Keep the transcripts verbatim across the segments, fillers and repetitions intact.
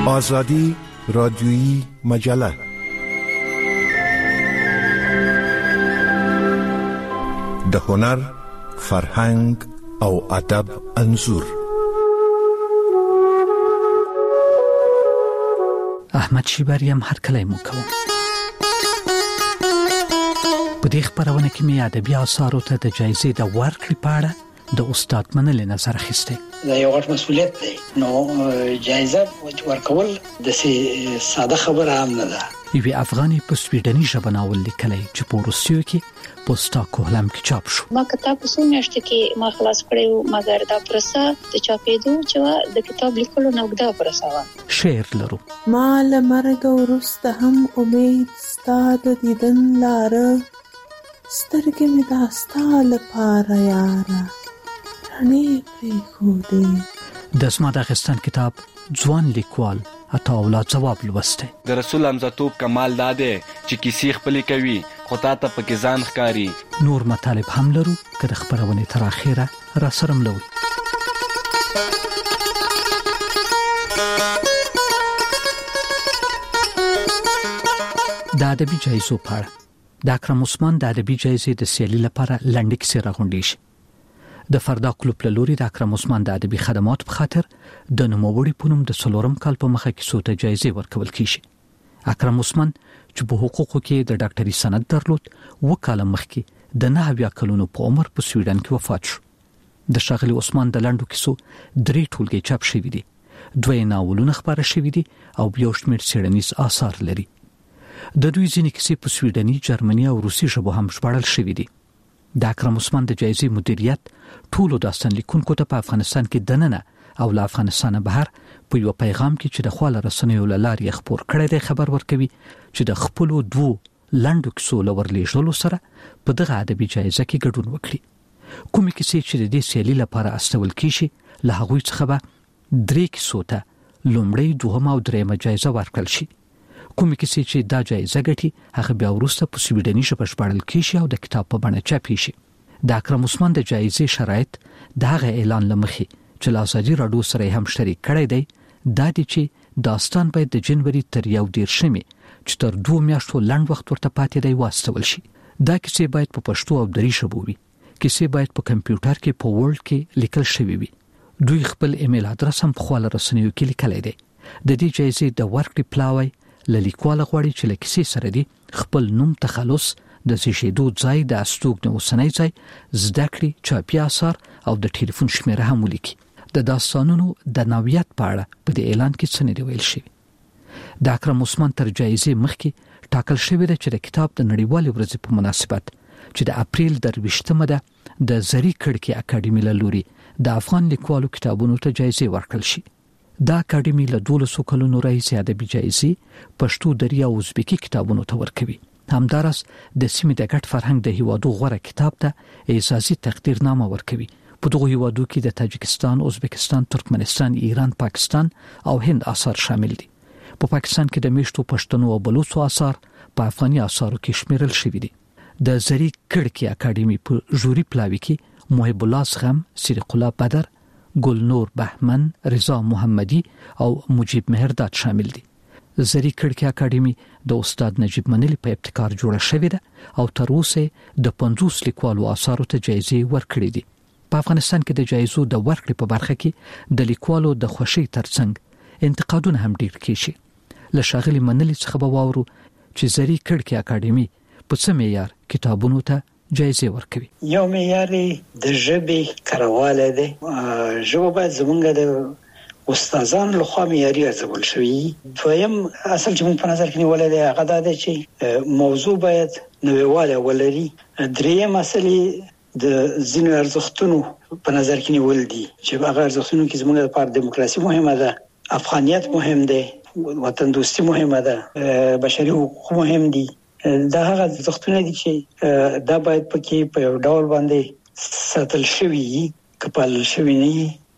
آزادی رادیویی مجله. د هنر، فرهنګ او ادب انځور. احمد شیبریم هر کله مو کوم. په دې خبرونه کې مې ادبي آثارو ته د جایزې د ورکړې په اړه د استاد منل نظر اخیسته. دا یو غټ مسؤلیت دی. نو جایزه ورکول د ساده خبره هم نه ده. یوه افغاني په سویډني ژبه ناول لیکلی چې په روسیو کې په سټاکهولم کې چاپ شو. ما کتاب په څو میاشتو کې ما خلاص کړو، مګر دا پروسه د چاپېدو چې د کتاب لیکلو نه وګدا پروسه و. شعر لرو. ما لمرګ ورسته هم امید ستاد دیدن لاره، سترګې مې داستا لپاره یاره رڼې پرې خودې. د اسما داغستان کتاب ځوان لیکوال عطا الله جواب لوسته. د رسول حمزتوب کمال داده چې کیسې خپلې کوي خو تا ته پکې ځان ښکاری. نور مطالب هم لرو که د خبرونه تر اخره را سره ملوي. د ادبي جایزو په اړه د اکرم عثمان د ادبي جایزې د سیالي لپاره لنډه کیسه راغونډې شي. د فردا کلوب له لوري د اکرم عثمان د ادبي خدمات په خاطر د نوموړي په نوم د څلورم کال په مخه کې سوته جایزې ورکول کیږي. اکرم عثمان چې په حقوقو کې د ډاکټري سند درلود، وکاله مخکې د نه اویا کلونو په عمر په سویډن کې وفات شو. د ښاغلي عثمان د لنډو کیسو درې ټولګې چاپ شوي دي، دوه ناولونه خپاره شوي دي او یو شمېر څېړنیز آثار لري. د دوی ځینې کیسې په سویډني، جرمني او روسي ژبو هم ژباړل شوي دي. د اکرم عثمان د جایزې مدیریت ټولو داستان لیکونکو ته په افغانستان کې دننه او له افغانستانه بهر په یو پیغام کې چې د خواله رسنیو له لارې خبر کړی دی خبر ورکوي چې د خپلو دوو لنډو کیسو له ورلېږلو سره په دغه ادبي جایزه کې ګډون وکړي. کومې کیسې چې د دې سیالي لپاره استول کیږي له هغوی څخه به درې کیسو ته لومړی، دوهم او درېیمه جایزه ورکړل شي. کومې کیسې چې دا جایزه ګټي هغه بیا وروسته په سویډني ژبه ژباړل کیږي او د کتاب په بڼه چاپی شي. د اکرم عثمان د جایزې شرایط د هغه اعلان لمخې چې له ازادي راډیو سره هم شریک کړی دی دا دي چې داستان باید د جنوري تر یو دیرشمې چې تر دوه میاشتو لنډ وخت ورته پاتې دی واستول شي. دا کیسې باید په پښتو او دري ژبه وي. کیسې باید په کمپیوټر کې په ورډ کې لیکل شوی وي. دوی خپل ایمیل ادرس هم په خواله رسنیو کې لیکلی دی. د دې جایزې د ورکړې پلاوی له لیکوال غواړي چې له کیسې سره دی خپل نوم، تخلص، د زیږیدو ځای، د استوګنې اوسنی ځای، زده کړې، چاپي آثار او د ټلیفون شمیره هم ولیکي. د داستانونو د نوعیت په اړه په دې اعلان کې څه نه دی ویل شوی. د اکرم عثمان تر جایزې مخکې ټاکل شوی دی چې د کتاب د نړیوالې ورځې په مناسبت چې د اپریل درویشتمه ده د زری کړکۍ اکاډمي له لوري د افغان لیکوالو کتابونو ته جایزې ورکړل شي. دا اکاډمي له دولسو کلونو راهیسې ادبي جایزې پښتو، دري او ازبکي کتابونو ته ورکوي. همدارس د سیمې د ګډ فرهنګ د هیوادو غوره کتاب ته اعزازي تقدیرنامه ورکوي. په دغه هیوادو کې د تاجکستان، ازبکستان، ترکمنستان، ایران، پاکستان او هند آثار شامل دي. په پا پاکستان کې د میشتو پښتنو او بلوچو آثار په افغاني آثارو کې شمیرل شوي دي. د زری کړکۍ اکاډمي په ژوري پلاوي کې محب الله زغم، صدیق الله بدر، ګلنور بهمن، رضا محمدي او مجيب مهرداد شامل دي. زری کړکۍ اکاډمي د استاد نجیب منلی په ابتکار جوړه شوې ده او تر اوسه د پنځوس لیکوالو آثارو ته جایزې ورکړې دي. په افغانستان کې د جایزو د ورکړې په برخه کې د لیکوالو د خوښۍ ترڅنګ انتقادونه هم ډیر کیږي. له ښاغلي منلی څخه به واورو چې زری کړکۍ اکاډمي په څه معیار کتابونو ته جایزې ورکوي. یو معیار د ژبې کارواله ده. ژبه باید زمونږ د استادانو لخوا معیاري ارزول شوی. دویم اصل چې موږ په نظر کې نیولای دی هغه دا دی چې موضوع باید نویواله ولري. دریم اصل د ځینو ارزښتونو په نظر کې نیول دي چې هغه ارزښتونو کې زموږ لپاره دیموکراسي مهمه ده، افغانیت مهم دی، وطن دوستي مهمه ده، بشري حقوق مهم دي. دا هغه ارزښتونه دي چې دا باید پکې په یو ډول باندې ساتل شوی، کپال شوی نه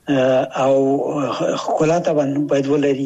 او خپل ته باید ولري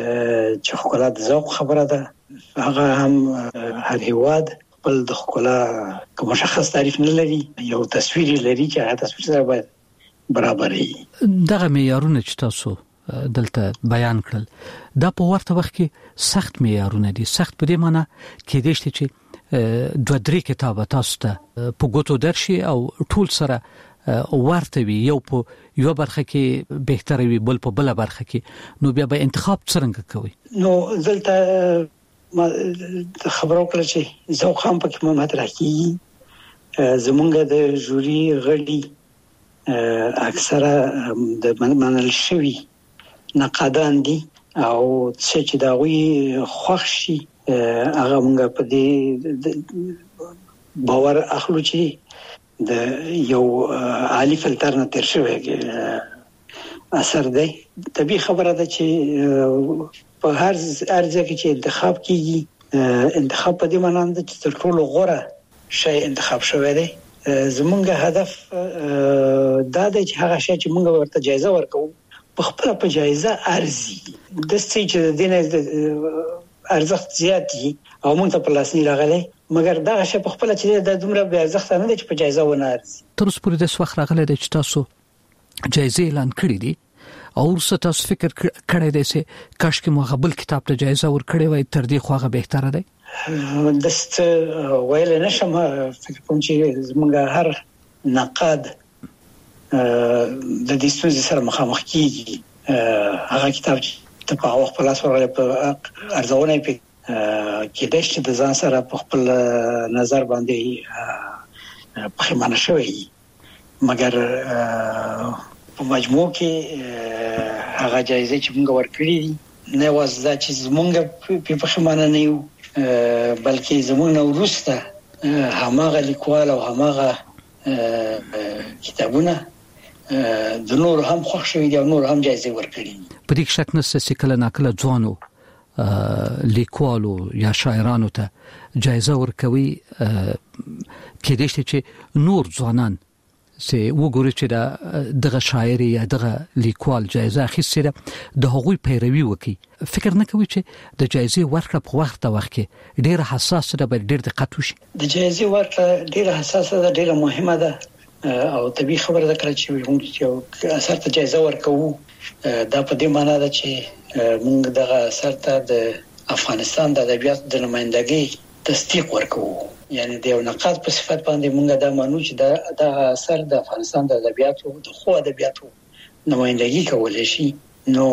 چې خپل د ذوق خبره ده. هغه هم هر هیواد خپل د خپل کوم مشخص تعریف نه لري، یو تصویر لري چې هغه تصویر سره باید برابرې. دغه معیارونه چې تاسو دلته بیان کړل دا په ورته وخت کې سخت معیارونه دي سخت په دې معنی کې دي چې دوه درې کتابه تاسو ته په ګوتو درشي او ټول سره ورته وي یو په یو برخه کې بهتره وي بل په بل برخه کې نو بیا به انتخاب څنګه کوي نو دلته ما خبرو کړل چې زه خام پکې محمد راکی زمونږ د جوري غړي اکثره د منل شوی نقادان دي او چې دا وی خوښ شي هغه مونږ په دې باور اخلو چې د یو عالی فلتر نه تر شوی اثر دی طبي خبره ده چې په هر ارزه کې چې انتخاب کیږي انتخاب په دې معنی ده چې تر ټولو غوره شی انتخاب شوی دی زمونږ هدف دا دی چې هغه شی چې مونږ ورته جایزه ورکو په خپل په جایزه ارزي د څه چې د دینه ارزښت زیات دي او مونږ ته په لاس نه راغلي مګر دا شی په خپل چې د دومره به ارزښت نه دي چې په جایزه ونه ارزي تر اوسه پورې د وخت راغلی دی چې تاسو جایزه اعلان کړی دي او ورسره تاسو فکر کړی دی چې کاش کې مو غبل کتاب ته جایزه ورکړی وای تر دې خو هغه بهتره دی دست ویل نشم فکر کوم چې زمونږ هر نقاد د دې ستونزې سره مخامخ کیږي هغه کتاب ته په وخت په لاس ورغلی په ارزونه په کې د شته د ځان سره په خپل نظر باندې پښیمانه شوی مګر په مجموع کې هغه جایزه چې موږ ورکړې دي نه وځه چې زمونږ په پښیمانه نه یو بلکې زمونږ وروسته هماغه لیکوال او هماغه کتابونه د نور هم خوښ شوی دي او نور هم جایزه ورکړي په دې شک نشته چې کله ناکله ځوانو لیکوالو یا شاعرانو ته جایزه ورکوي کې دې چې نور ځوانان چې وګوري چې دغه شاعر یا دغه لیکوال جایزه اخیسته د هغوی پیروي وکي فکر نه کوي چې د جایزې ورکړه په وخت وخت کې ډېر حساس ده بل ډېر دقت وشي د جایزې ورکړه ډېر حساسه ده ډېر مهمه ده او طبي خبره ده کله چې موږ اثر ته جایزه ورکوو دا په دې معنی ده چې موږ دغه اثر ته د افغانستان د ادبیات د نمائندګۍ تصدیق ورکوو یعنی د یو نقاد په صفت باندې موږ دا مانو چې دا د اثر د افغانستان د ادبیاتو د خو ادبیاتو نمائندګي کولای شي نو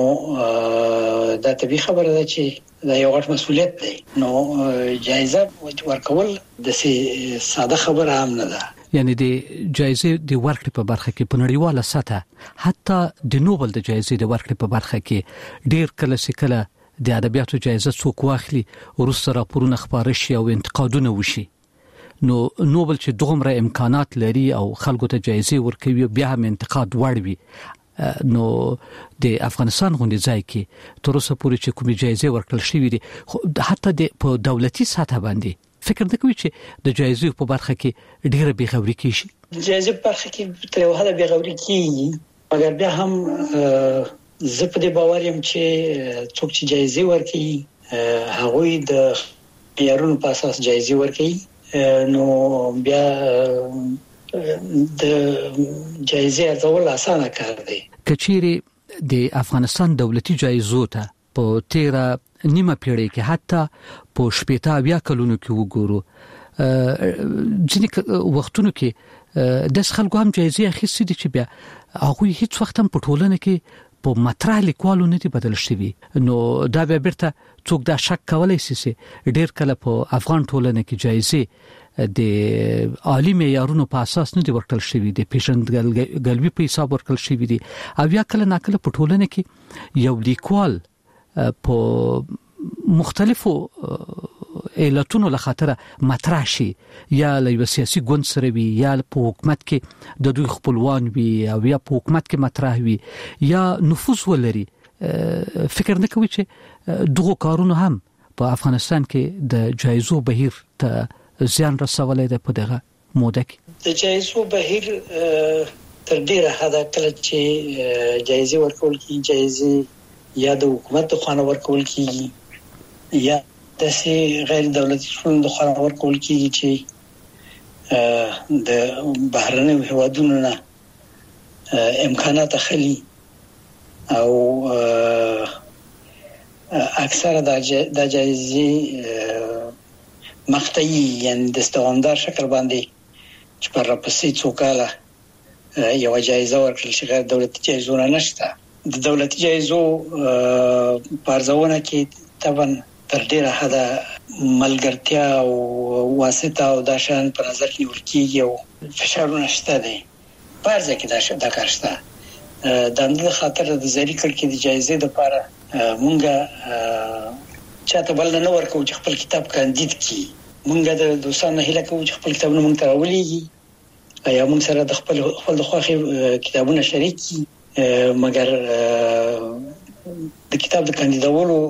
دا طبي خبره ده چې دا یو غټ مسؤلیت دی نو جایزه ورکول د ساده خبره هم نه ده یعنی د جایزې د ورکړې په برخه کې په نړیواله سطح حتی د نوبل د جایزې د ورکړې په برخه کې ډېر کله سکله د ادبیاتو جایزه څوک واخلي ورسره راپورونه خبره شي او انتقادونه وشي نو نوبل چې دومره امکانات لري او خلکو ته جایزې ورکوي بیا هم انتقاد وړوي نو د افغانستان غونډې ځای کې تر اوسه پورې چې کومې جایزې ورکړل شوې دي حتی د په دولتي سطح باندې فکر نه کوي چې د جایزې په برخه کې ډیره بیغوري کیږي جایزې په برخه کې تر وهله بیغوري کیږي مګر بیا هم زه په دې باور یم چې څوک چې جایزې ورکوي هغه د معیارونو په اساس جایزې ورکوي نو بیا د جایزې ارزول اسانه کار دی کچيري د افغانستان دولتي جایزو ته په تیرا نیمه پیړۍ کې حتی په شپږ بیا کلونو کې وګورو ځینې وختونو کې د خلکو هم جایزې اخیستې دي چې بیا هغه هیڅ وخت هم په ټولنه کې په مطرح لیکوالو نه دي بدل شوی نو دا به بیرته څوک دا شک کولای شي چې ډیر کله په افغان ټولنه کې جایزې د عالی معیارونو په اساس نه دي ورکړل شوی دي پیشنګلوي په حساب ورکړل شوی دي او یا کله ناکله په ټولنه کې یو لیکوال په مختلفو علتونو لخاطر مطرح شي یا له سیاسي ګوند سره وي یا په حکومت کې د دوی خپلوان وي او یا په حکومت کې مطرح وي یا نفوذ ولري فکر نه کوي چې دغه کارونه هم په افغانستان کې د جایزو بهیر ته زیان رسولای دی په دغه موده کې د جایزو بهیر تر ډیره حد کله چې جایزې ورکول کی جایزې یا د حکومت خو نه ورکول کی یا د سي غیر دولتي شوند خو نه ورکول کی چې د بهرنیو هوادونو نه امکانات خلی او اکثره د جایزې مقطعي یعنی د استوامدار شکل باندې چې پر راپسې څو کاله یو جایزه ورکړل شي غیر دولتي جایزو نه نشته. د دولتي جایزو پارځونه کې طبعا تر ډیره حده ملګرتیا او واسطه او د شان په نظر کې ورکیږي او فشارونه شته دي. پارځه کې دا شته کارشته د اندازه خاطر د زری کړ کې د جایزې لپاره مونږه چاته بل نه ورکو چې خپل کتاب کاندید کی. مونږه د دوستانو هیله کوو چې خپل کتابونه مونږ ته راولېږي یا مونږ سره د خپل خپل د خوښي کتابونه شریک کی. مګر د کتاب د کاندیدولو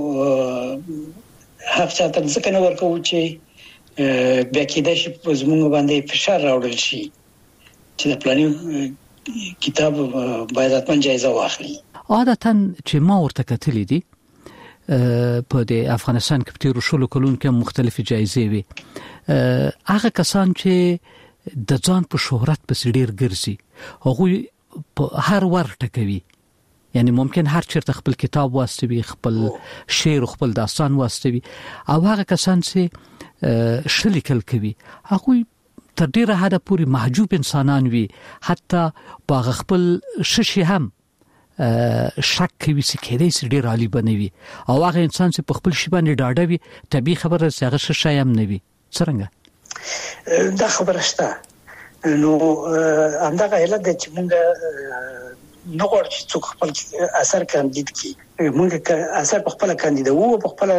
حق چاته ځکه نه ورکو چې بیا کېدای شي په زموږ باندې فشار راوړل شي چې د پلاني کتاب باید اتمن جایزه واخلي. عادتاً چې ما ورته کتلې دي په د افغانستان کې په تیرو شلو کلونو کې مختلفې جایزې وي. هغه کسان چې د ځان په شهرت پسې ډیر ګرځي هغه په هر ورته کوي، یعنی ممکن هر چیرته خپل کتاب واستوي، خپل شعر خپل داستان واستوي، او هغه کسان چې شلیکل کوي هغه تر ډیره حده پورې محجوب انسانان وي، حتی په خپل ششي هم شک کوي چې کېدای شي ډیر عالی بنوي، او هغه انسان چې په خپل شی باندې ډاډه وي طبيعي خبره چې هغه ششي هم نه وي. څنګه دا خبره شته؟ نو همدغه علت د چې موږ نو غواړو چې څوک خپل اثر کاندید کړي. موږ اثر په خپل کاندید وو په خپل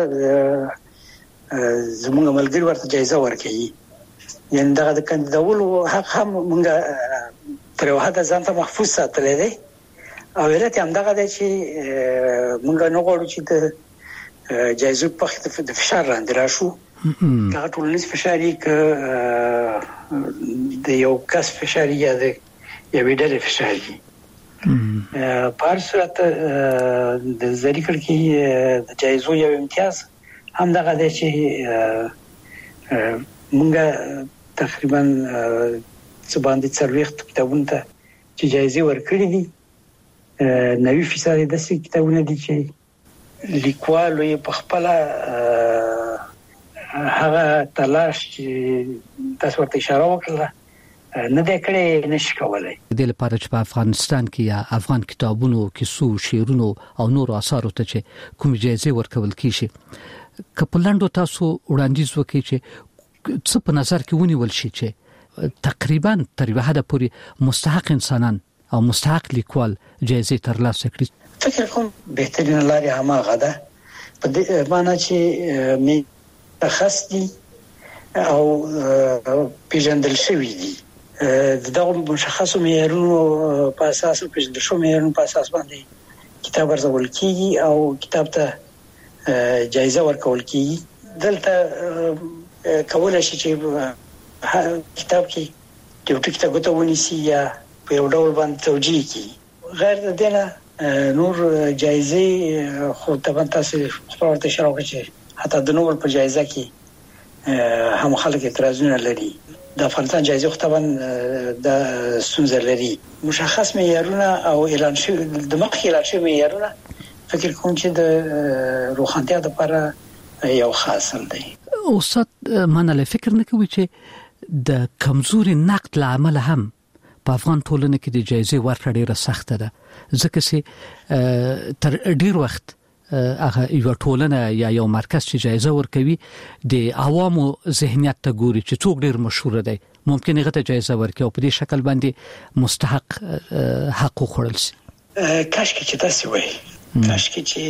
زموږ ملګری ورته جایزه ورکړي، یعنی دغه د کاندیدولو حق هم موږ تر یو حده ځان ته محفوظ ساتلی دی. او علت هم دغه دی چې موږ نه غواړو چې د جایزو په وخت د فشار لاندې راشو. هغه ټولنیز فشار یې که د یو کس فشار یا د یوې ډلې فشار یې په هر صورت د زری کړ کې د جایزو یو امتیاز هم دغه دی چې موږ تقریبا څه باندې څلوېښت کتابونو ته چې جایزې ورکړې دي، نوي فیصد داسې کتابونه دي چې لیکوالو یې په خپل هغه تلاش چې تاسو ورته اشاره وکړه نه د کړې نشي کولای. د لپاره چې په افغانستان کې یا افغان کتابونو کیسو شعرونو او نور اثارو ته چې کوم جایزې ورکول کیږي کپلندو تاسو وړاندیز وکړي چې څه په نظر کې ونیول شي چې تقریبا تر یو حد پورې مستحق انسانان او مستحق لیکوال جایزې ترلاسه کړي؟ فکر کوم بهترین لارې هماغه ده په دې معنی چې می تخصص دي او پیژندل شوی دي دغه مشخصو معیارونو په اساس پیژندل شوی معیارونو په اساس باندې کتاب ورزول کیږي او کتاب ته جایزه ورکول کیږي. دلته کولای شي چې کتاب کې یو ټکی ته غوته ونیسي یا په یو ډول باندې توجیه کی. غیر د دې نور جایزې خو طبعا تاسو خپل ورته اشاره وکړئ حتی د نوبل په جایزه کې هم خلک اعتراضونه لري. د افغانستان جایزه خو طبعا د سنځر لري مشخص معیارونه او اعلان شوی د مخکې اعلان شوی معیارونه فکر کوم چې د روښانتیا لپاره یو خاص دی. استاد منل فکر نه کوي چې د کمزوري نقد لامل هم په افغان ټولنه کې د جایزې ورکړه ډیره سخته ده، ځکه چې تر ډیر وخت هغه یو ټولنه یا یو مرکز چې جایزه ورکوي د عوامو ذهنیت ته ګوري چې څوک ډیر مشهور دی ممکن هغه ته جایزه ورکړي او په دې شکل باندې مستحق حق خوړل شي. کاش کې چې تاسو وایي کاش کې چې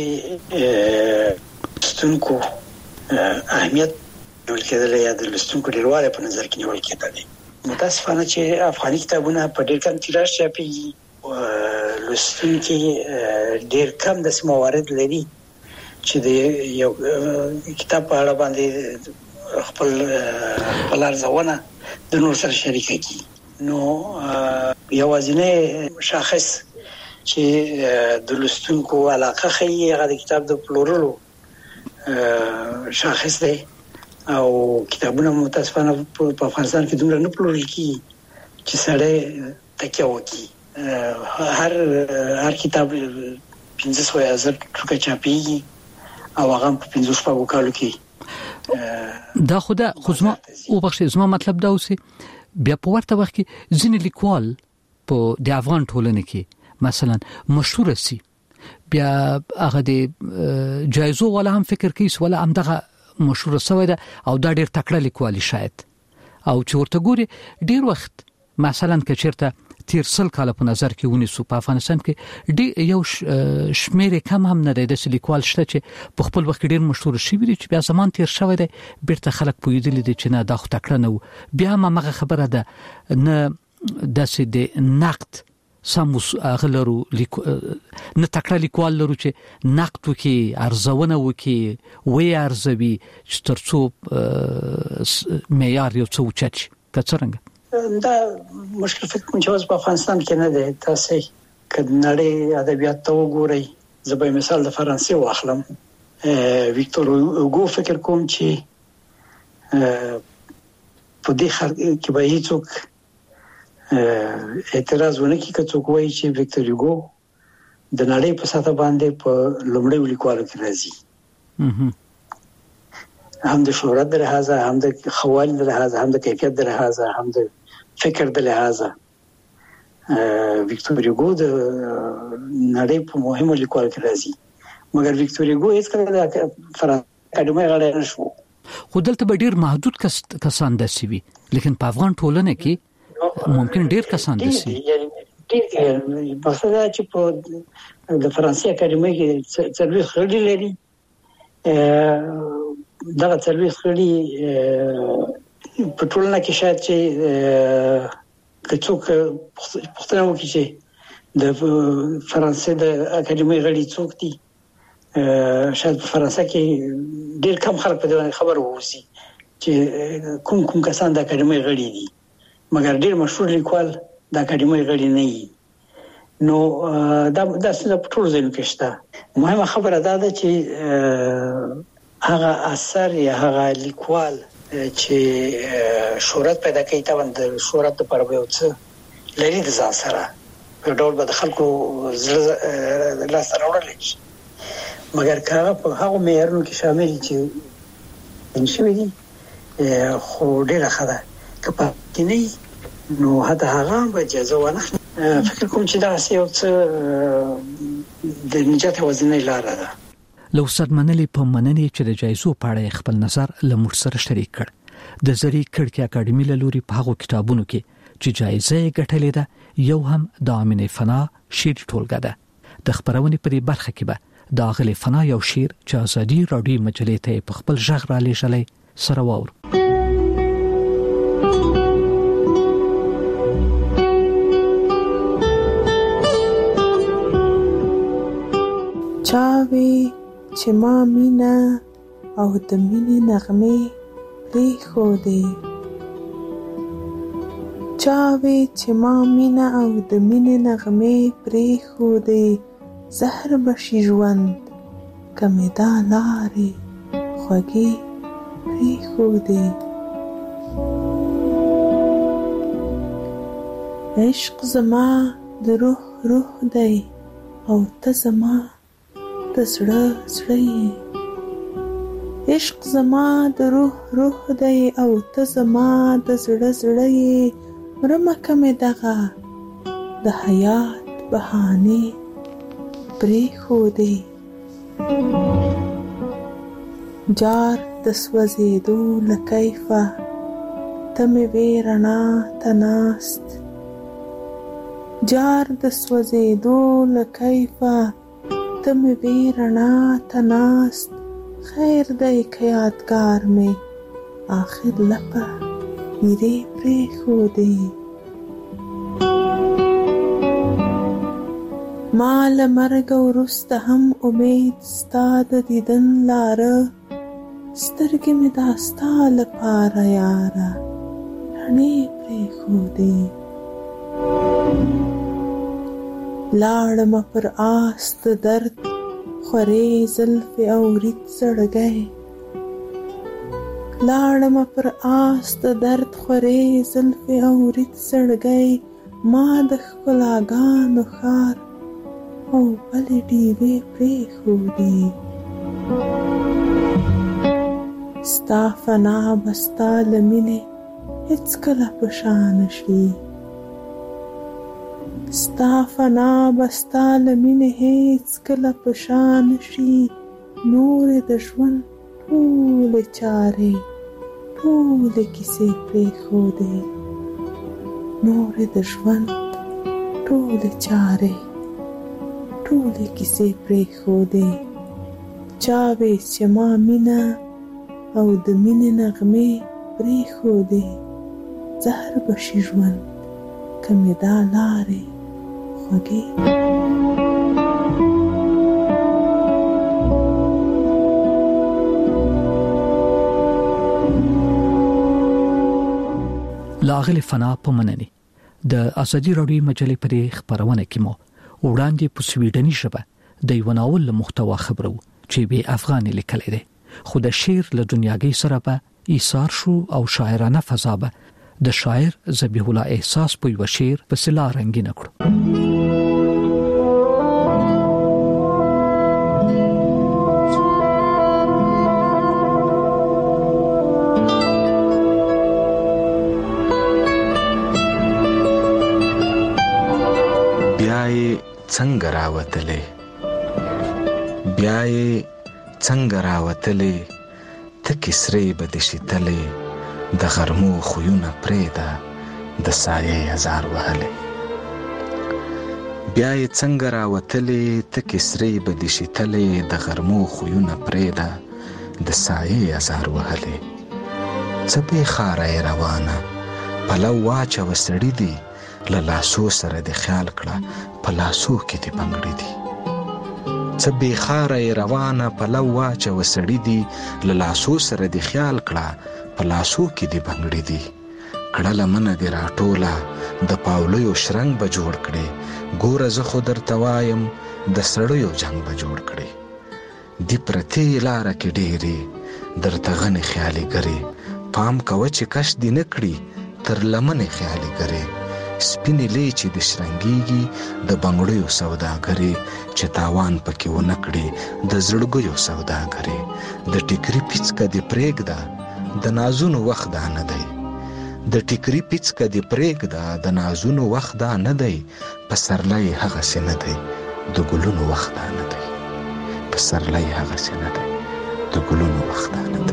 ستونکو اهمیت ول کېدل یا د لستونکو ډیرواله په نظر کې نیول کېدل. متاسفانه چې افغاني کتابونه په ډیر کم تیراژ چاپېږي، لستونکي ډیر کم د موارد لري چې د یو کتاب په اړه باندې خپل خپل ارزونه د نور سره شریک کړي. نو یوازینی شاخص چې د لستونکو علاقه خي هغه د کتاب د پلورلو شاخص دی او کتابونه متاسفانه په افغانستان کې دومره نه پلورل کیږي چې سړی تکیه وکړي. هر هر کتاب پنځه سوه زر ټوکه چاپیږي او هغه په پنځه شپږو کالو کې دا خدا خو زما او بخښه زما مطلب دا اوسه بیا په ورته وخت کې ځینې لیکوال په د افغان ټولنې کې مثلا مشهور سي بیا هغه د جایزو ولا هم فکر کوي ولا هم دغه مشهور سوی ده او دا ډیر تکړه لیکوالي شاید او چې ورته ګوري ډیر وخت مثلا که چیرته تیر سل کال په نظر کې ونیسو په افغانستان کې ډیر یو شمیر کم هم نه دی د لیکوال شته چې په خپل وخت ډیر مشهور شي وي چې بیا زمان تیر شوی دی بیرته خلک پویدل دي چې نه دا خو تکړه نه بیا ما مغه خبره ده نه داسې د نقد سموس اغلرو لیکو نه تکړه لیکوال لرو چې نقد وکي ارزونه وکي وی ارزوي چې ترڅو معیار یو څو چچ کڅرنګ دا مشکل فکر کوم چې اوس په افغانستان کې نه دی تاسو کله نړۍ ادبیات ته وګورئ زه به مثال د فرانسې واخلم ویکتور اوګو فکر کوم چې په دې خر کې به هیڅوک اعتراض ونه کوي که څوک وایي چې ویکتور اوګو د نړۍ په سطح باندې په لومړي لیکوالو کې راځي هم د شهرت د لحاظه هم د خوال د لحاظه هم د کیفیت د لحاظه هم د فکر د لحاظه ویکتور اوګو د نړۍ په مهمو لیکوالو کې راځي مګر ویکتور اوګو هیڅ کله د فرانسې اکاډمۍ غړی نه شو خو دلته به ډیر محدود کسان داسي وي لیکن په افغان ټولنه کې ممکن ډیر کسان داسي ډیر مقصد دا چې په د فرانسې اکاډمۍ کې څلوي خړې لري دا څلوي خړې په ټولنه کې شاید چې کڅوک پښتنه وکړي چې د فرانسې د اکاډمۍ غړي څوک دي شاید په فرانسې کې ډیر کم خلک په دې خبر ووسی چې کوم کوم کسان د اکاډمۍ غړي دي مګر ډیر مشهور لیکوال د اکاډمۍ غړي نه وي نو دا د ټول ځینو کې شته مهمه خبره دا ده چې هغه اثر یا هغه لیکوال چې شهرت پیدا کوي تا باندې شهرت لپاره به وڅ لري د ځان سره په ډول به د خلکو زړه لاس راوړل شي مګر کله په هغه معیارونو کې شامل چې انشوي دي خو ډیره خده کپا کینی نو هدا هغه به اجازه ونه فکر کوم چې دا یو څه د نجات وزنه لاره ده لو صدمنلې په مننې چې د جایزو په اړه خپل نظر لمر سره شریک کړ د زری کړکۍ اکاډمي له لوري په هغو کتابونو کې چې جایزه یې ګټلې ده یو هم د امینه فنا شعر ټولګه ده د خبرونې په دې برخه کې به د اغلی فنا یو شعر چې ازادي راډیو مجلې ته په خپل ژغ را لېږلې سره واور چاوي چې ما مینا او د مینې نغمه پرې خو دې چاوي چې ما مینا او د مینې نغمه پرې خو دې زهر بشي ژوند کمه دا لارې خوږې پرې خو دې عشق زما د روح روح دی او ته زما د زړه زړه عشق زما د روح روح دی او ته زما د زړه زړه مرمه کمه دغه د حیات بهانه پرې خو دې جار د سوځېدو له کیفه ته مې ویرنا تناست جار د سوځېدو له کیفه ته مې ویرنا تناست خیر دی که یادگار مې آخر لپه میرے پرې خو دې ما له مرګ وروسته هم امید ستا د دیدن لاره سترګې مې دا ستا لپاره یاره رڼې پرېښودې لاړمه پر آس د درد خورې زلفې او رید زړګی لاړمه پر آس د درد خورې زلفې او رید زړګی ما د ښکلاګانو ښار او بلې ډیوې پرېښودې. ستا فنا به ستا له مینې هېڅکله په شا نه شي. ستا فنا به ستا له مینې هېڅکله په شا نه شي. نورې د ژوند ټولې چارې ټولې کیسې پرېښودې. نورې د ژوند ټولې چارې ټولې کیسې پرېښودې. چا وې چې ما مینه او د مینې نغمې پرېښودې. زهر به شي ژوند که مې دا لارې خوږې. لاغلی فنا په منني د ازادي راډیو مجلې پرې خبرونه کې مو وړاندې په سویډني ژبه د یو ناول محتوا خبرو چې به افغاني لیکل دي، خو د شعر له دنیاګي سره به ایثار شو او شاعرانه فضا به د شاعر ذبیح الله احساس په یو شعر په سلا رنگین کړو. څنګه راوتلې بیا یې څنګه راوتلې ته کسرې به د شتلې د غرمو خویونه پرېده د سایې هزار وهلې. بیا یې څنګه راوتلې ته کسرې به د شتلې د غرمو خویونه پرېده د سایې هزار وهلې. څه بې خاره روانه پلو واچوه سړي دي له لاسو سره د خیال کړه په لاسو کې دې بنګړي دي. څه بې خاره روانه پلو واچوه سړي دي له لاسو سره د خیال کړه په لاسو کې دې بنګړي دي. کړه لمنه دې راټوله د پاولیو شرنګ به جوړ کړې. ګوره زه خو درته وایم د سړیو جنګ به جوړ کړې. دې پرتې لاره کې ډېرې درته غنې خیالي ګرې. پام کوه چې کش دې نه کړي تر لمنې خیالي ګرې. سپینې لیچې د شرنګېږي د بنګړیو سوداګرې چې تاوان پکې ونه کړي د زړګیو سوداګرې. د ټیکري پیڅکه دې پرېږده د نازونو وخت دا نه دی. د ټیکري پیڅکه دې پرېږده د نازونو وخت دا نه دی. پسرلی هغسې نه دی د ګلونو وخت دا نه دی. پسرلی هغسې نه دی د ګلونو وخت دا نه دی.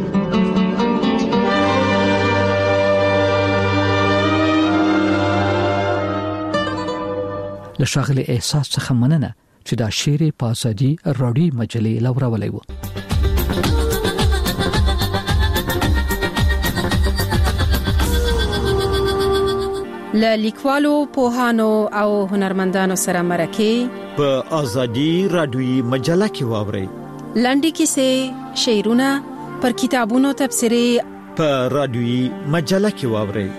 له ښاغلي احساس څخه مننه چې دا شعر په ازادي راډیو مجلې لورولی و. له لیکوالو، پوهانو او هنرمندانو سره مرکه په ازادي راډیو مجله کې واورئ. لنډې کیسې، شعرونه، پر کتابونو تبصرې په راډیو مجله کې واورئ.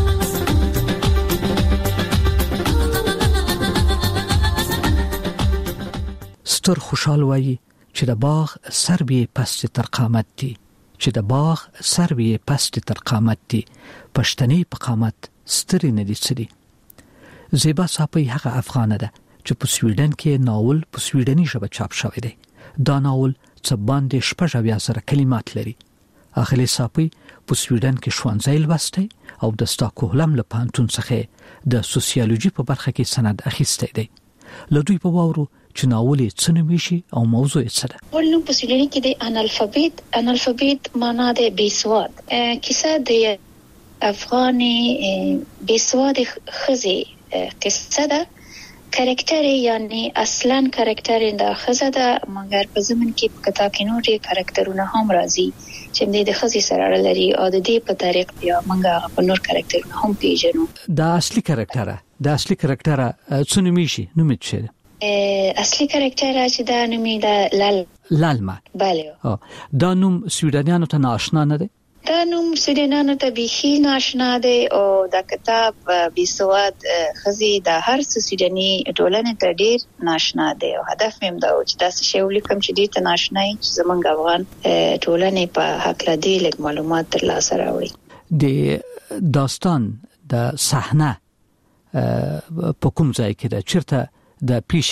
ستر خوشحال وایي چې د باغ سر به پست تر قامت دي، چې د باغ سر به پست تر قامت دي، پښتني په قامت ستري نه دي سړي. زیبا صاحب هغه افغانه ده چې په سویډن کې ناول په سویډني ژبه چاپ شوی دی. دا ناول څه باندې شپږ اویا زره کلمات لري. اخلي صاحب په سویډن کې ښوونځی لوستی او د ستاکهولم له پوهنتون څخه د سوسیالوژي په برخه کې سند اخیستی دی. له دوی په واورو چې ناول یې څه نومې شي او موضوع یې څه ده. ولنو په سویډني کې د انالفابیت انالفابیت معنا د بیسواد. کیسه د افغاني بیسواد خزي قصه ده. کاراکتر یعنی اصلا کاراکتر د خزه ده، مګر په زمن کې په کتا کې نور کاراکترونه هم راځي چې د خزي سره لري او د دې په طریق بیا موږ په نور کاراکترونه هم پیژنو. دا اصلي کاراکتر دا اصلي کاراکتر څه نومې شي نومې څه ده؟ اصلي کاراکتر چې دا نومې ده لال لالما. بله. دا نوم سویډنیانو ته ناشنا نه دی؟ دا نوم سویډنیانو ته بیخي ناشنا دی او دا کتاب بیسواد خزي د هر سویډني ټولنې ته ډیر ناشنا دی او هدف هم دا چې تاسو شی ولیکم چې دې ته ناشنا چې زمونږ افغان ټولنې په حق لدی لږ معلومات ترلاسه راوړي. د داستان د صحنه په کوم ځای کې ده؟ چیرته د پیښې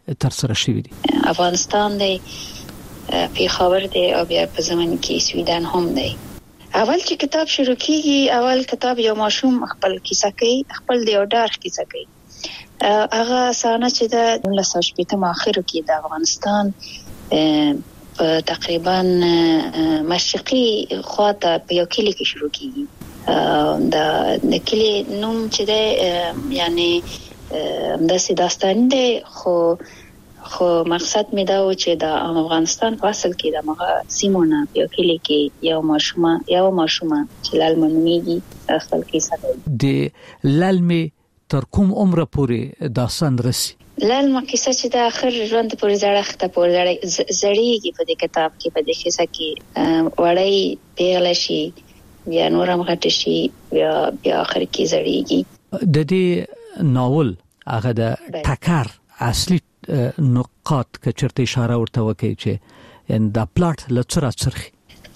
تر سره شوی دي؟ افغانستان دی، پیښور دی او بیا په زمن کې سویډن هم دی. اول چې کتاب شروع کیږي، اول کتاب یو ماشوم خپل کیسه کوي، خپل دی او ډار کیسه کوي. هغه سانه چې د نولس سوه شپږم اخرو کې د افغانستان په تقریبا مشرقي خواته په یو کلی کې شروع کیږي. د د کلی نوم چې دی یعنی داسې داستان دی، خو خو مقصد می دا و چې د افغانستان په اصل کې د مغه سیمونه په یو کلی کې یو ماشومه یو ماشومه چې لالمه نومیږي خپل کیسه کوي. د لالمه تر کوم عمر پورې داستان رسي؟ لالمه کیسه چې د اخر ژوند پورې زړښت پورې زړیږي په دې کتاب کې، په دې کیسه کې وړای پیغله شي، بیا نورم غټ شي، بیا بیا اخر کې زړیږي. د دې ناول هغه د ټکر اصلي نقاط که چرته اشاره ورته وکړي چې ان د پلاټ لڅرا چرخي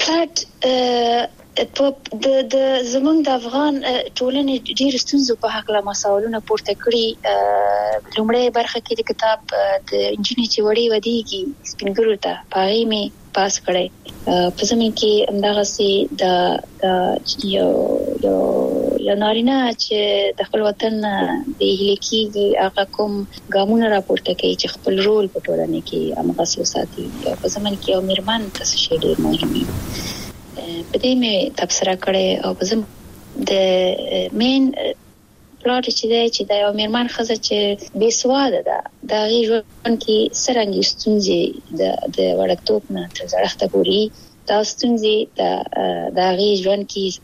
پلاټ په د د زمونږ د افغان ټولنې ډېر ستونزو په حق لا مساولونه پورته کړی. لومړی برخه کې د کتاب د انجینری چې وړي ودیږي سپینګرو ته پای می پاس کړي. په زمين کې همدغه سي د یو یو یو نارینه چې د خپل وطن د هلیکيږي هغه کوم ګامونه راپورته کوي چې خپل رول په ټولنه کې امغه ساتي. په زمين کې یو میرمن تاسو شي ډېر مهمه په دې مې تبصره کړې او په زم د مین پلاټ چې دی چې د یو میرمن خزه چې بې سواده ده د غي ژوند کې سرنګ ستونزې د د وړکتوب نه تر زړښت پورې دا ستونزې د د غي ژوند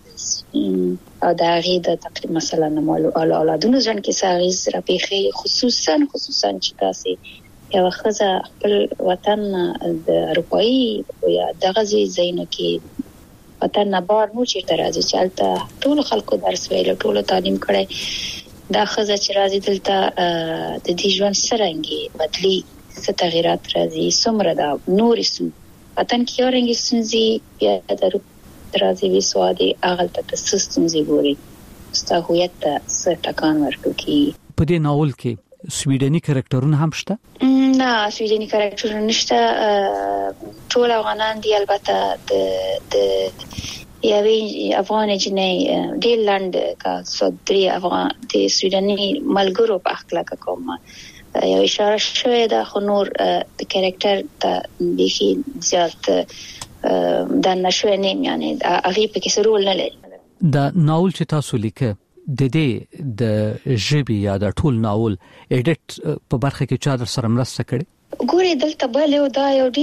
کې او د غي د تقریبا مثلا مالو اولادونو ژوند کې ساغیز را پیخي، خصوصا خصوصا چې تاسو یو خزه خپل وطن د اروپایي یا دغه ځایونو کې وطن نه بار مو چې راځي چې البته ټول خلکو درس ویل، ټول تعلیم کړي، دا خزه چې راځي دلته د دې ژوند سرنګي بدلی ست تغیرات راځي سمره دا نور سم وطن کې اورنګ سنځي بیا د راځي وی سوادي اغل ته سستنځي ګوري ستا هویت ته ستکان ورکوي. په دې ناول کې سویډني کریکټرونه هم شته؟ نه، سویډني کریکټرونه نشته، ټول افغانان دي. البته د د یوې افغان جنې ډېر لاند کا صدري افغان د سویډني ملګرو په اخلاق کوم یو اشاره شوې ده، خو نور د کریکټر ته بيخي زیات د نشوې نیم یعنی هغه په کې رول نه لري. د ناول چې تاسو لیکه د دې د ژبې یا د ټول ناول اډیټ په برخه کې چا در سره مرسته کړې؟ ګوري دلته بل یو دا یو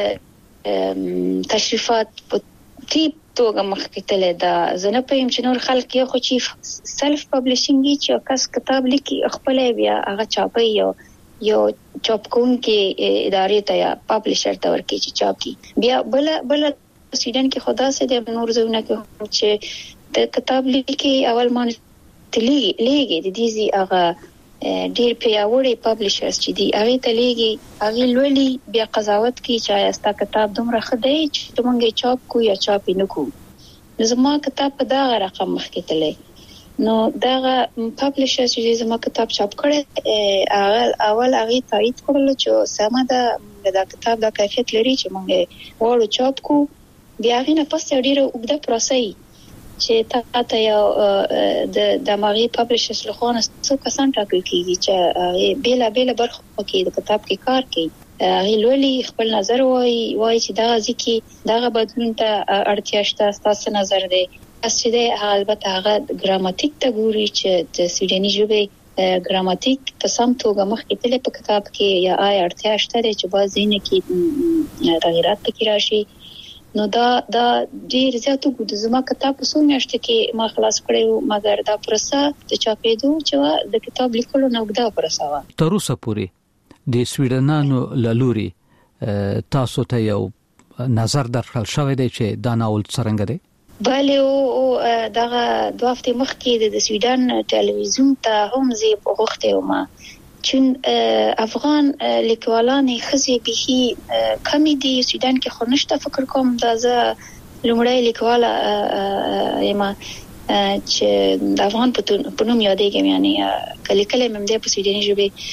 ډیر تشریفات په ټیپ توګه مخکې تللی دا زنه پېم چې نور خلک یو خو چې سلف پبلشینګ چې کس کتاب لیکي خپل بیا هغه چاپي یو یو چاپ کوونکی ادارې ته یا پبلشر ته ورکړي چې چاپ کی، بیا بل بل سویډن کې خدا سي د نور زونه کې چې د کتاب لیکي اول مان تلي لګي د دې زی هغه ډیر پیاوړي پبلشرز چې دی هغه ته لګي هغه لولي بیا قضاوت کوي چې استا کتاب دومره خدای چې موږ چاپ کو یا چاپ نه کو. زما کتاب په دا رقم مخکې تللی، نو دا پبلشرز چې زما کتاب چاپ کړي اول هغه تایید کړل چې سمه ده دا کتاب د کیفیت لري چې موږ وړو چاپ کو. بیا غینه پس ډیره وګړه پروسې چې تا ته یو د د ماغي پبلشرز له خوا څو کسان ټاکل کیږي چې بیل بیل برخه کې د کتاب کې کار کوي، هغه لولي خپل نظر وای وای چې دا ځکه دا بدلون ته اړتیا شته، تاسو نظر دی چې د البته هغه ګراماتیک ته ګوري چې د سویډني ژبې ګراماتیک په سم توګه مخکې تل په کتاب کې یا آی اړتیا شته چې بعضی نه کې تغیرات پکې راشي. نو دا دا ډیر زیاتو ګډ زما کتاب په څو میاشتو کې ما خلاص کړو، مګر دا پروسه د چاپېدو چې د کتاب لیکلو نو دا پروسه و. تر اوسه پورې د سویډنانو لالوري تاسو ته یو نظر درکړل شوی دی چې دا ناول څنګه دی؟ بله او دغه دوه هفته مخکې د سویډن ټلویزیون ته هم زی په وخت ما چون افغان لیکوالان خزي به کمی دي سویډن کې خونشته فکر کوم دا زه لومړی لیکواله یم چې د افغان په نوم یادېږم، یعنی کله کله مم ده په سویډني ژبه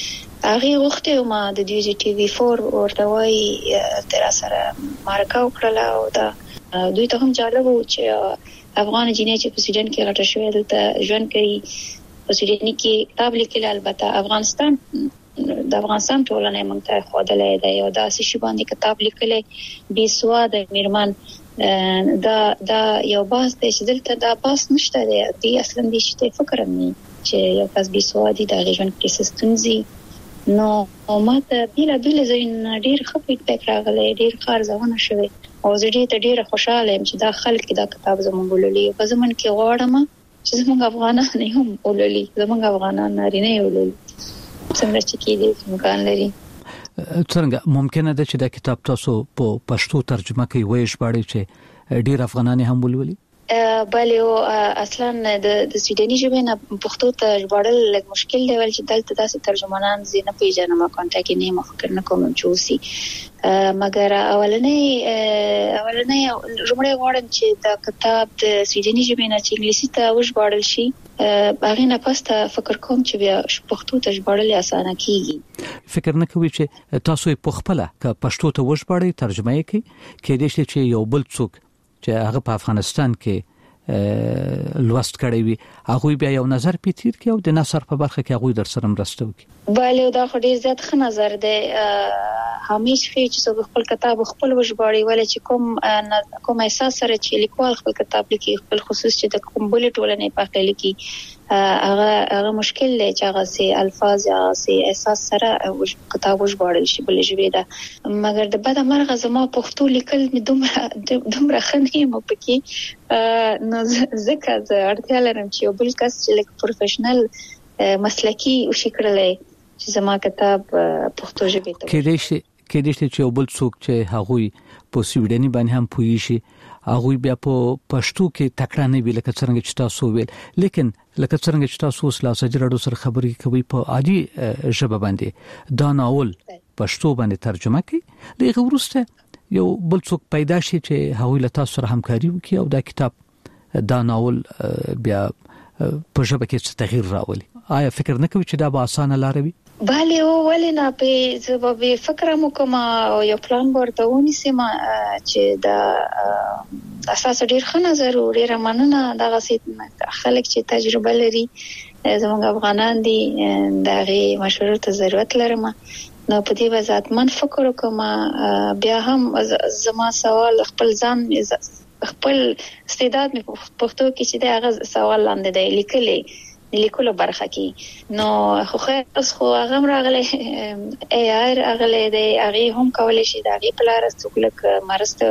هغه وخت ما د ډي جی ټي وي فور ورته وای تر سره مارکا وکړه او دا دوی ته هم جالب و چې افغان جنې چې په سویډن کې راټول شوی دلته ژوند کوي په سویډن کې کتاب لیکل البته افغانستان د افغانستان ټولنې موږ ته خودلې ده یو داسې شی باندې کتاب لیکل بي سواد میرمن دا دا یو باس دی چې دلته دا باس نشته دی دی اصلا دې شته فکر نه چې یو کس بي سوادي د ژوند کې سستونزي نو ماته بیل بیل زین ډیر خپې پک راغلی ډیر خارزونه شوی او زه دې ډیر خوشاله یم چې دا خلک دا کتاب زموږ ولولي په زمون کې غواړم چې زموږ افغانان هم ولولي زموږ افغانان نارینه ولولي څنګه چې کېږي امکان لري څنګه ممکنه ده چې دا کتاب تاسو په پښتو ترجمه کوي وایي ژباړي چې ډیر افغانان هم ولولي بله او اصلا د د سویډني ژبې نه پښتو ته ژباړل لږ مشکل دی ول چې دلته داسې ترجمانان زینه پیژنم کانټاکټ نه ما فکر نه کوم چې وسی مګر اولنې اولنې جمله غواړم چې دا کتاب د سویډني ژبې نه چې انګلیسي ته وژباړل شي هغه نه پسته فکر کوم چې بیا پښتو ته ژباړل اسانه کیږي فکر نه کوي چې تاسو په خپل ک پښتو ته وژباړئ ترجمه یې کوي کې دې چې یو بل څوک چې هغه په افغانستان کې لوست کړی وي هغه بیا یو نظر پیتیر کې او د نثر په برخه کې هغه در سره مرسته وکړي بله دا خو ډیر زیات ښه نظر دی همیشه چې څوک خپل کتاب خپل وژباړي ولې چې کوم کوم احساس سره چې لیکوال خپل کتاب لیکي خپل خصوص چې د کوم بل ټولنې په خپل لیکي هغه هغه مشکل دی چې هغه سي الفاظ یا سي احساس سره کتاب وژباړل شي بل ژبه ده مګر د بده مرغه زما پښتو لیکل مې دومره دومره خنې مو پکې نو ځکه زه اړتیا لرم چې یو بل کس چې لکه پروفیشنل مسلکی وشي کړلای چې زما کتاب پښتو ژبه ته کې دې شي کې دې چې یو بل څوک چې هغه په سویډني باندې هم پوي شي هغه بیا په پښتو کې تکړه نه ویل کله څنګه چې تاسو ویل لیکن لکه څنګه چې تاسو اوس لا سجرادو سره خبرې کوي په عادي ژبه باندې دا ناول پښتو باندې ترجمه کوي لږ ورسته یو بل څوک پیدا شي چې هغه له تاسو سره همکاري وکړي او دا کتاب دا ناول بیا په ژبه کې تغییر راولي آیا فکر نه کوي چې دا به اسانه لار وي بله او ولې نه په سبب فکر مو کوم یو پلان ورته ونیسم چې دا اساس ډیر ښه نظر او ډیر مننه دغه خلک چې تجربه لري زموږ افغانان دي دغه مشورو ته ضرورت لرم نو په دې وضاحت من فکر کوم بیا هم زما سوال خپل ځان خپل استعداد مې پښتو کې چې دا سوال لاندې دی لیکلې لیکلو برخه کې نو خو خیر خو هغه راغله ای آر راغله دی هغه هم کولای شي دا غي پلار څوک مرسته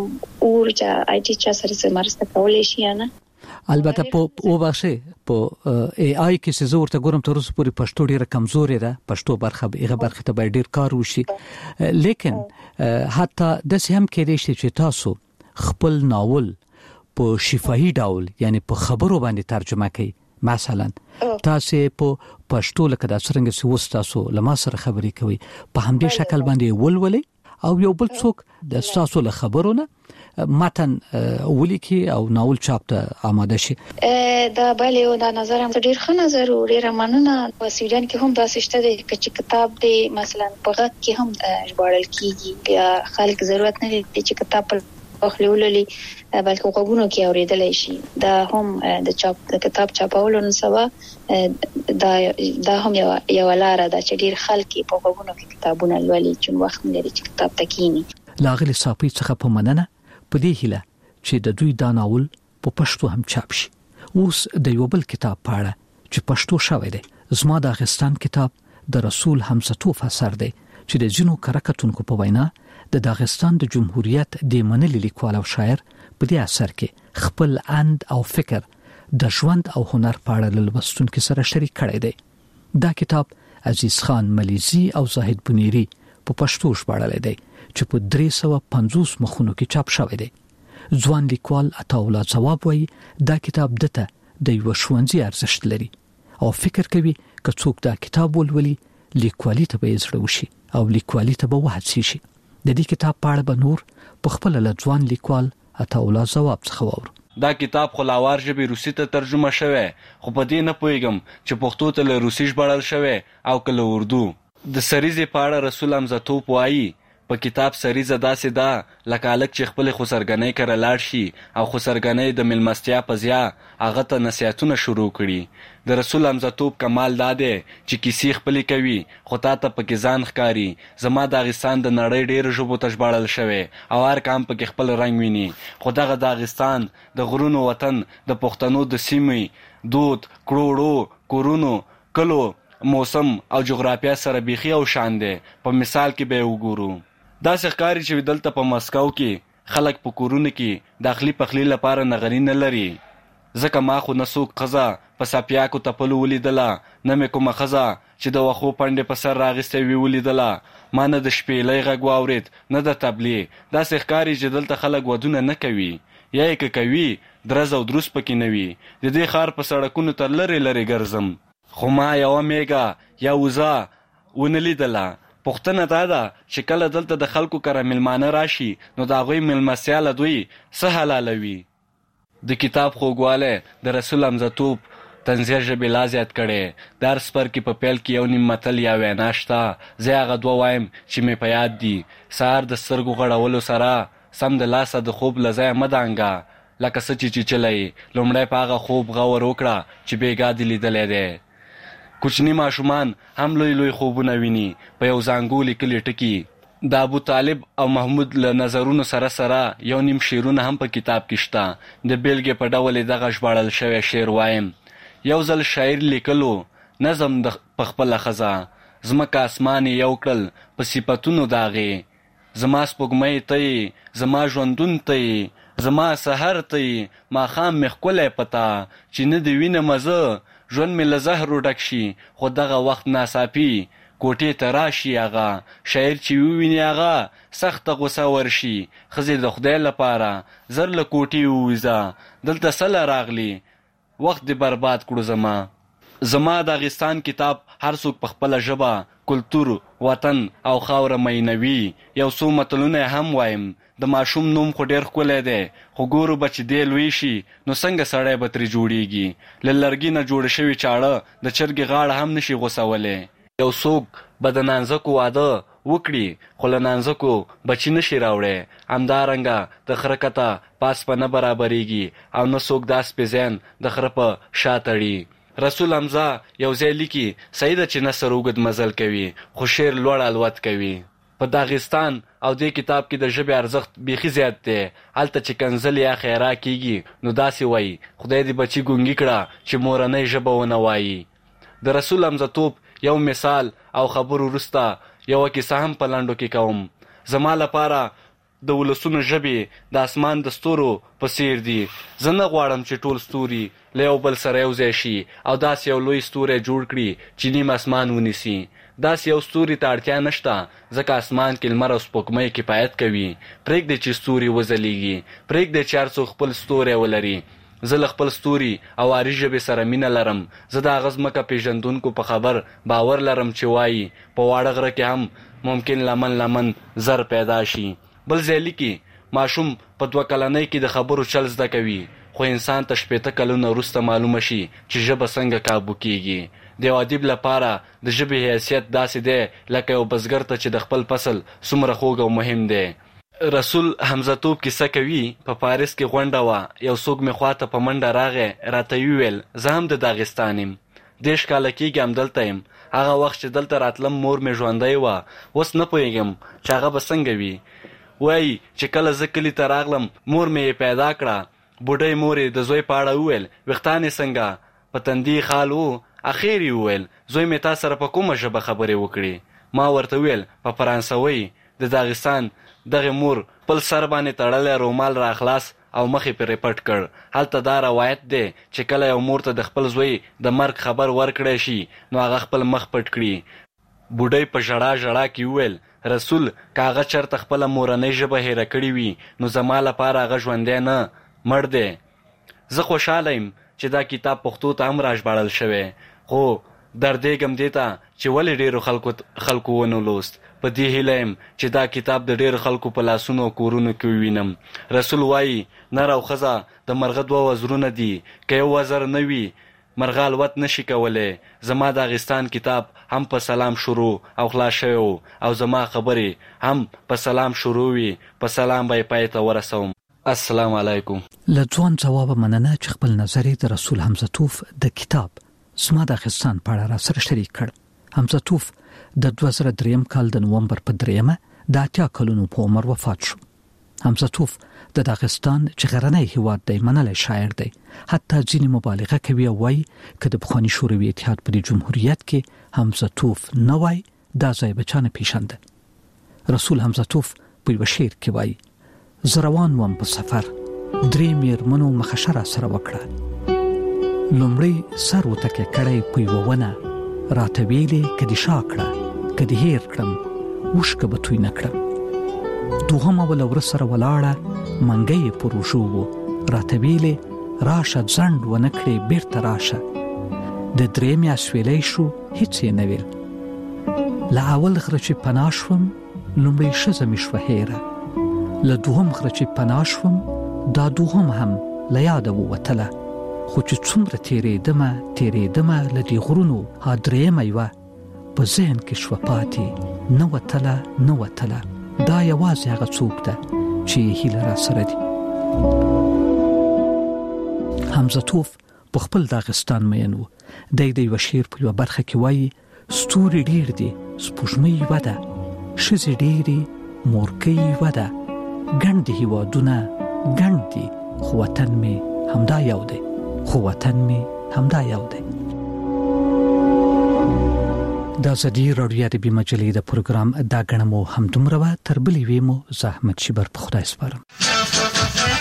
اورجا آی ټي چا سره مرسته کولای شي نه البته په او باشه په ای آی کې څه ورته ګورم تر اوسه پورې پښتو ډیره کمزوري ده پښتو برخه هغه برخه ته ډیر کار وشي لیکن حتی د سهم کې دي چې تاسو خپل ناول په شفاهي ډول یعنی په خبرو باندې ترجمه کوي مثلا تاسو په پښتو لکه د څنګه سوس تاسو لما سره خبرې کوي په همدې شکل باندې ولولې او یو بل څوک د تاسو له خبرونه متن ولیکي او ناول چاپ ته آماده شي دا بله او دا نظر هم ډیر ښه نظر او ډیر مننه په سویډن کې هم داسې شته چې کتاب دی مثلا په غږ کې هم ژباړل کیږي بیا خلک ضرورت نه لري چې کتاب په خپلولي بلکې وګونو کې اوریدلای شي دا هم د چاپ د کتاب چاپولو نن سبا دا دا هم یو یو لار ده چې ډیر خلک په وګونو کې کتابونه لولي چې وخت لري چې کتاب تکینی لاغلی صاحب څخه په مننه په دې هیله چې د دوی دا ناول په پښتو هم چاپ شي اوس د یو بل کتاب پاړه چې پښتو شوی دی زما د افغانستان کتاب د رسول حمزه اثر دی چې د جنو کرکټونکو په وینا د داغستان د جمهوریت د منلي لیکوال او شاعر په دې اثر کې خپل اند او فکر د ژوند او هنر په اړه لوستونکو سره شریک کړی دی دا کتاب عزیز خان ملیزي او زاهد بنيري په پښتو ژباړل دی چې په درې سوه پنځوس مخونو کې چاپ شوی دی ځوان لیکوال عطاالله ځواب وایي دا کتاب دته د یو ښوونځي ارزښت لري او فکر کوي که څوک دا کتاب ولولي لیکوالي ته به زړه وشي او لیکوالي ته به وهڅي شي د دې کتاب په اړه به نور په خپل لځوان لیکوال عطاالله ځواب څخه وورو دا کتاب خلاوار ژبه روسي ته ترجمه شوی خو په دې نه پوهیږم چې پښتو ته له روسي ژباړل شوی او کله اردو د سریزې په اړه رسول حمزه توپ وایي په کتاب سریزه داسې ده لکه هلک چې خپلې خسرګنۍ کره لاړ شي او خسرګنۍ د میلمستیا په ضیا هغه ته نصیحتونه شروع کړي. د رسول حمزه توپ کمال دا دی چې کیسې خپلې کوي خو تا ته پکې ځان ښکاري. زما داغستان د نړۍ ډېرو ژبو ته ژباړل شوی او هر قام پکې خپل رنګ ویني، خو دغه داغستان د غرونو وطن د پښتنو د سیمې دود، کروړو، کورونو، کلو، موسم او جغرافیا سره بیخي او شان دی. په مثال کې به وګورو داسې ښکاري چې دلته په مسکو کې خلک په کورونو کې داخلي پخلي لپاره نغري نه لري، ځکه ما خو نه څوک ښځه په سپیاکو تپلو ولیدله، نه مې کومه ښځه چې د وښو پنډې په سر راغیستی وي ولیدله، ما نه د شپېلۍ غږ واورېد نه د تبلې. داسې ښکاري چې دلته خلک ودونه نه کوي، یا یې که کوي درز او دروس پکې نه وي. د دې ښار په سړکونو ته لرې لرې ګرځم خو ما یوه میږه یا وزه ونه لیدله. پوښتنه دا ده چې کله دلته د خلکو کره میلمانه راشي نو د هغوی میلمستیا له دوی څه حلالوي. د کتاب خوږوالی د رسول حمزه توپ طنزیه ژبې لا زیات کړی. د هر څپرکي په پیل کې یو نیم متل یا وینا شته، زه هغه دوه وایم چې مې په یاد دي. سهار د سترګو غړولو سره سم د لاسه د خوب له ځایه مه دانګه، لکه څه چې چیچلی لومړی په هغه خوب غور وکړه چې بېګا دې لیدلی دی. کوچني ماشومان هم لوی لوی خوبونه ویني په یو زانګو لیکلي ټکي. د ابو طالب او محمود له نظرونو سره سره یو نیم شعرونه هم په کتاب کې شته. د بیلګې په ډول یې دغه ژباړل شوی شعر وایم: یو ځل شاعر لیکلو نظم د په خپله ښځه، ځمکه اسمان یې یو کړل په صفتونو داغې، زما سپوږمۍ ته یې، زما ژوندون ته یې، زما سحر ته یې، ماښام مې ښکلی پتا چې نه د وینم زه ژوند مې له زهرو ډک شي، خو دغه وخت ناڅاپي کوټې ته راشي هغه شاعر چې وویني هغه سخته غوسه ورشي. ښځې د خدای لپاره زر له کوټې ووځه، دلته څه راغلی وخت دې برباد کړو. زما زما داغستان کتاب هر څوک په خپله ژبه، کلتور، وطن او خاوره مینوي. یو څو متلونه هم وایم. د ماشوم نوم خو ډېر ښکلی دی، خو ګورو به چې دی لوی شي نو څنګه سړی به ترې جوړیږي. له لرګي نه جوړه شوي چاړه د چرګې غاړه هم نشي غوڅولی. یو څوک به د نانځکو واده وکړي خو له نانځکو بچي نشي راوړی. همدارنګه د خره کته پاس په نه برابرېږي او نه څوک دا سپېزین د خره په شا تړي. رسول حمزه یو ځای لیکي صحیح ده چې نثر اوږد مزل کوي خو شعر لوړ الوت کوي. په داغستان او دې کتاب کې د ژبې ارزښت بیخي زیات دی. هلته چې کنځل یا خیرا کیږي نو داسې وایي خدای دې بچي ګونګي کړه چې مورنۍ ژبه ونه وایي. د رسول حمزه توپ یو مثال او خبرو وروسته یوه کیسه هم په لنډو کې کوم. زما لپاره د ولسونو ژبې د اسمان د ستورو په څیر دي. زه نه غواړم چې ټول ستوري له یو بل سره یو ځای شي او داسې یو لوی ستوری جوړ کړي چې نیم اسمان ونیسي. داسې یو ستوري ته اړتیا نشته ځکه اسمان کې لمر او سپوږمۍ کفایت کوي. پرېږدئ چې ستوري وځلیږي، پرېږدئ چې هر څوک خپل ستوری ولري. زه له خپل ستوري او عاري ژبې سره مینه لرم. زه د هغه ځمکه پېژندونکو په خبر باور لرم چې وایي په واړه غره کې هم ممکن لمن لمن زر پیدا شي. بل ځای لیکي ماشوم په دوه کلنۍ کې د خبرو چل زده کوي خو انسان ته شپېته کلونه وروسته معلومه شي چې ژبه څنګه کابو کیږي. د یو ادیب لپاره د ژبې حیثیت داسې دی لکه یو بزګر ته چې د خپل فصل څومره خوږ او مهم دی. رسول حمزه توپ کیسه کوي په پاریس کې غونډه وه. یو څوک مې خواته په منډه راغی، راته وویل زه هم د داغستان یم، دېرش کاله کېږي همدلته یم. هغه وخت چې دلته راتلم مور مې ژوندی وه. اوس نه پوهېږم چې هغه به څنګه وي. وایي چې کله زه کلي ته راغلم مور مې یې پیدا کړه. بوډۍ مور یې د زوی په اړه وویل ویښتان یې څنګه، په تندي خال و. اخیر یې وویل زوی مې تا سره په کومه ژبه خبرې وکړي. ما ورته وویل په فرانسوۍ. د داغستان دغې مور خپل سر باندې تړلی رومال را خلاص او مخ یې پرې پټ کړ. هلته دا روایت دی چې کله یو مور ته د خپل زوی د مرګ خبر ورکړی شي نو هغه خپل مخ پټ کړي. بوډۍ په ژړا ژړا کې وویل رسول که هغه چېرته خپله مورنۍ ژبه هیره کړې وي نو زما لپاره هغه ژوندی نه مړ دی. زه خوشحاله یم چې دا کتاب پښتو ته هم راژباړل شوی، خو دردېږم دې ته چې ولې ډېرو خلکو خلکو ونه لوست. په دې هیله یم چې دا کتاب د ډېرو خلکو په لاسونو او کورونو کې ووینم. رسول وایي نر او ښځه د مرغه دوه وزرونه دي، که یو وزر نه وي مرغال وت نشي کولای. زما د اغستان کتاب هم په سلام شروع او خلاص شوی او زما خبرې هم په سلام شروع وي، په سلام به پای ته ورسوم. السلام علیکم. له ځوان جواب مننه چې خپل نظر د رسول حمزه توف د کتاب زما د اغستان په اړه را سره شریک کړ. حمزه توف د دوه زره دریم کال د نومبر په دریمه د اتیا کلونو په عمر وفات شو. حمزه توف د داغستان چې غرنی هیواد دی منلی شاعر دی. حتی ځینې مبالغه کوي او وایي که د پخواني شوروي اتحاد په جمهوریت کې حمزه توف نه وای دا ځای به چا نه پیژنده. رسول حمزه توف په یوه شعر کې وایي زه روان وم په سفر، درې میرمنو مخشه را سره وکړه. لومړی سر وتکیه کړی په یوه ونه، راته ویلې که دې شا کړه، که دې هیر کړم، اوښکه به توی نه کړم. دوهمه ول ور سره ولاړه منګي پروشو وو، راته ویلې راشه ځند ونه کړې بیرته راشه. د درېمې اسویلی شو هیڅ یې نه ویل. له اول غره چې پناه شوم لومړی ښځه مې شوه هیره، له دوهم غره چې پناه شوم دا دوهم هم له یاده ووتله. خو چې څومره تېرېدمه تېرېدمه له دې غرونو ها درېیمه یوه په ذهن کې شوه پاتې نه وتله نه وتله. دا یوازې هغه څوک ده چې هیله را سره دي. حمزه توف په خپل داغستان مین و. دی د یوه شعر په یوه برخه کې وایي ستوري ډېر دي، سپوږمۍ یوه ده، ښځې ډېرې، مورکۍ یوه ده، ګڼ دي هېوادونه ګڼ دي، خو وطن مې همدا یو دی، خو وطن مې همدا یو دی. دا زدی رادیو ادبي مجلې د پروګرام دا غنمو هم دومره تر بلې ویمو زحمت شي بر په خدای سپارم.